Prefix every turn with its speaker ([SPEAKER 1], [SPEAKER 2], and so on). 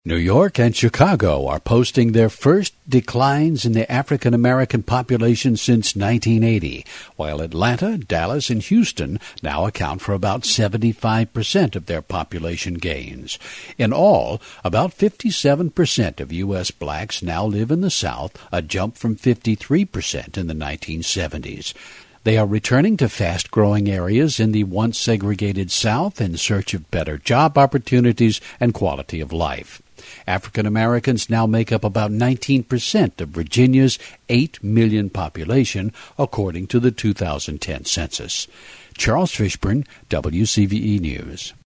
[SPEAKER 1] New York and Chicago are posting their first declines in the African American population since 1980, while Atlanta, Dallas, and Houston now account for about 75% of their population gains. In all, about 57% of U.S. blacks now live in the South, a jump from 53% in the 1970s. They are returning to fast-growing areas in the once segregated South in search of better job opportunities and quality of life. African Americans now make up about 19% of Virginia's 8 million population, according to the 2010 census. Charles Fishburne, WCVE News.